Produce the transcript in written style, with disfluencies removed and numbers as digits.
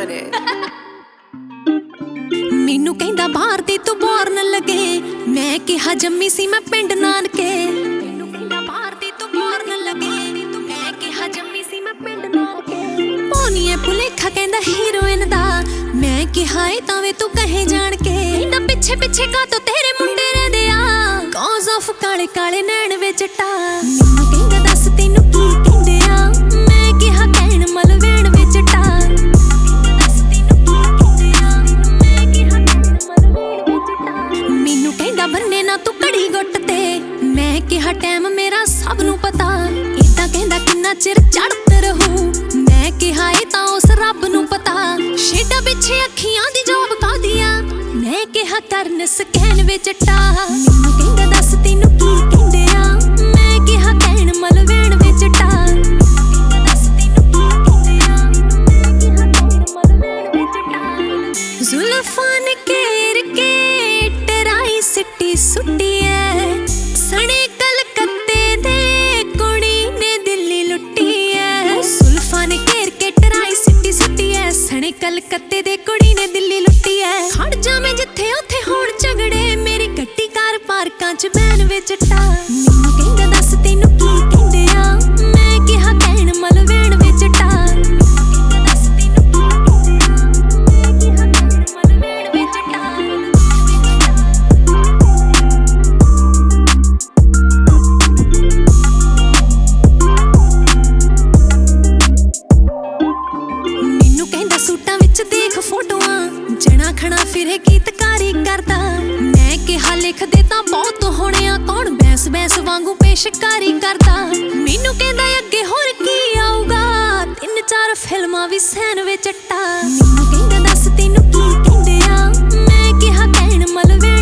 ਨੇ। ਮੈਨੂੰ ਕਹਿੰਦਾ ਬਾਹਰ ਦੀ ਤੂੰ ਬੋਰਨ ਲੱਗੇ, ਮੈਂ ਕਿਹਾ ਜੰਮੀ ਸੀ ਮੈਂ ਪਿੰਡ ਨਾਨਕੇ। ਮੈਨੂੰ ਕਹਿੰਦਾ ਬਾਹਰ ਦੀ ਤੂੰ ਬੋਰਨ ਲੱਗੇ, ਮੈਂ ਕਿਹਾ ਜੰਮੀ ਸੀ ਮੈਂ ਪਿੰਡ ਨਾਨਕੇ। ਪੌਨੀਏ ਭੁਲੇਖਾ ਕਹਿੰਦਾ ਹੀਰੋਇਨ ਦਾ, ਮੈਂ ਕਿਹਾ ਏ ਤਾਂ ਵੇ ਤੂੰ ਕਹੇ ਜਾਣ ਕੇ। ਕਹਿੰਦਾ ਪਿੱਛੇ ਪਿੱਛੇ ਕਾਤੋਂ ਤੇਰੇ ਮੁੰਡੇ ਰਹਿੰਦੇ ਆ, ਕਾਜ਼ ਆਫ ਕਾਲੇ ਕਾਲੇ ਨੈਣ ਵਿੱਚ ਟਾ। ਮੈਨੂੰ ਕਹਿੰਦਾ ਦੱਸ ਤੈਨੂੰ ਕੀ ਕਹਿੰਦੇ ਆ, ਮੈਂ ਕਿਹਾ ਕਹਿਣ ਮਲਵੇਣ ਵਿੱਚ ਟਾ। ਮੈਨੂੰ ਕਹਿੰਦਾ ਬੰਨੇ ਨਾ ਤੂੰ ਘੜੀ ਗੁੱਟ ਤੇ, ਮੈਂ ਕਿਹਾ ਟਾਈਮ ਮੇਰਾ ਸਭ ਨੂੰ ਪਤਾ। ਏਦਾਂ ਕਹਿੰਦਾ ਕਿੰਨਾ ਚਿਰ ਚੜ੍ਹਤ ਰਹੂ, ਮੈਂ ਕਿਹਾ ਇਹ ਤਾਂ ਉਸ ਰੱਬ ਨੂੰ ਪਤਾ। ਸ਼ੇਡਾਂ ਪਿੱਛੇ ਅੱਖੀਆਂ ਦੀ ਜੋਬ ਕਾਹਦੀ ਆ, ਮੈਂ ਕਿਹਾ ਕਰਨ ਸਕੈਨ ਵਿੱਚ ਟਾ। ਮੈਨੂੰ ਕਹਿੰਦਾ ਦੱਸ ਤੈਨੂੰ ਕੀ ਕਹਿੰਦੇ ਆ, ਮੈਂ ਕਿਹਾ ਕਹਿਣ ਮਲਵੇਣ ਵਿੱਚ ਟਾ। ਜ਼ੁਲਫਾਂ ਨੇ ਘੇਰ ਕੇ ਟਰਾਈ ਸਿੱਟੀ ਸੁੱਟੀ ਐ, ਸਣੇ ਕਲਕੱਤੇ ਦੇ ਕੁੜੀ ਨੇ ਦਿੱਲੀ ਲੁੱਟੀ ਐ। ਜ਼ੁਲਫਾਂ ਨੇ ਘੇਰ ਕੇ ਟਰਾਈ ਸਿੱਟੀ ਸੁੱਟੀ ਐ, ਸਣੇ ਕਲਕੱਤੇ ਦੇ ਕੁੜੀ ਨੇ ਦਿੱਲੀ ਲੁੱਟੀ ਐ। ਖੜ ਜਾਵੇਂ ਜਿੱਥੇ ਉੱਥੇ ਹੋਣ ਝਗੜੇ, ਮੇਰੀ ਗੱਡੀ ਕਾਰ ਪਾਰਕਾਂ 'ਚ ਬੈਨ ਵਿੱਚ ਟਾ। ਮੈਨੂੰ ਕਹਿੰਦਾ ਦੱਸ ਤੈਨੂੰ ਕੀ ਕਹਿੰਦੇ ਆ, ਮੈਂ ਕਿਹਾ ਕਹਿਣ ਮਲਵੇਣ ਵਿੱਚ ਟਾ। ਸੂਟਾਂ ਵਿੱਚ ਦੇਖ ਫੋਟੋਆਂ, ਜਣਾ ਖਣਾ ਫਿਰੇ ਗੀਤਕਾਰੀ ਕਰਦਾ। ਮੈਂ ਕਿਹਾ ਲਿਖਦੇ ਤਾਂ ਬਹੁਤ ਹੋਣੇ ਆ, ਕੌਣ ਬੈਂਸ ਬੈਂਸ ਵਾਂਗੂ ਪੇਸ਼ਕਾਰੀ ਕਰਦਾ। ਮੈਨੂੰ ਕਹਿੰਦਾ ਅੱਗੇ ਹੋਰ ਕੀ ਆਊਗਾ, 3-4 ਫਿਲਮਾਂ ਵੀ ਸੈਨ ਵਿੱਚ ਟਾ। ਮੈਨੂੰ ਕਹਿੰਦਾ ਦੱਸ ਤੈਨੂੰ ਕੀ ਕਹਿੰਦੇ ਆ, ਮੈਂ ਕਿਹਾ ਕਹਿਣ ਮਲਵੇ